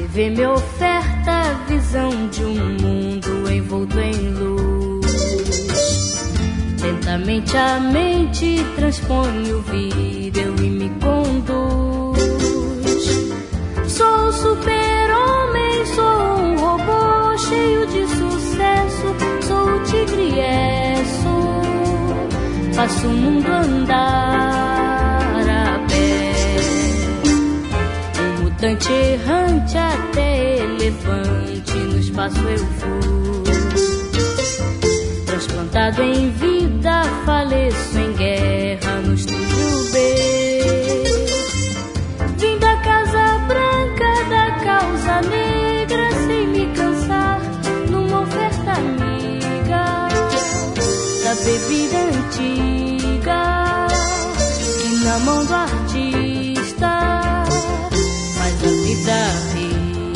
TV me oferta a visão de um mundo envolto em luz. Lentamente a mente transpõe o vídeo e me conduz. Sou super-homem, sou um robô cheio de sucesso. Sou o tigre faço o mundo andar a pé. Um mutante errante até elefante, no espaço eu fui. Transplantado em vida, faleço em guerra no estúdio B. Vim da Casa Branca, da causa negra, sem me cansar, numa oferta amiga da bebida antiga, que na mão do artista faz a vida rir.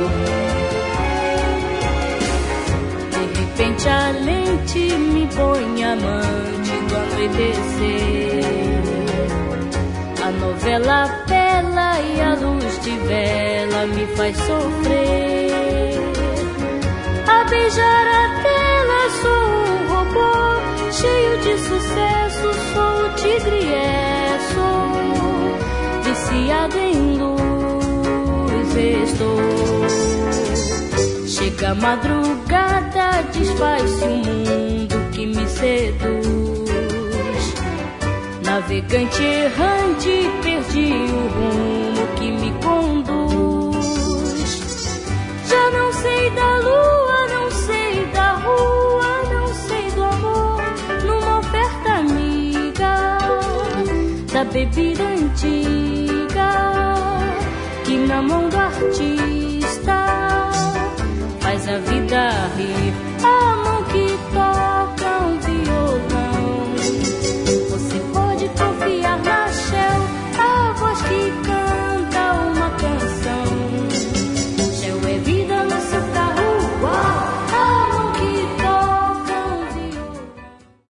De repente a lente me põe amante do anoitecer. A novela bela e a luz de vela me faz sofrer. A beijar a tela sou um robô cheio de sucesso, sou o tigre sou viciado em luz estou. Chega a madrugada, desfaz-se o mundo que me seduz. Navegante errante, perdi o rumo que me conduz. Já não sei da lua, não sei da rua, não sei do amor, numa oferta amiga da bebida antiga, que na mão do artista faz a vida rir.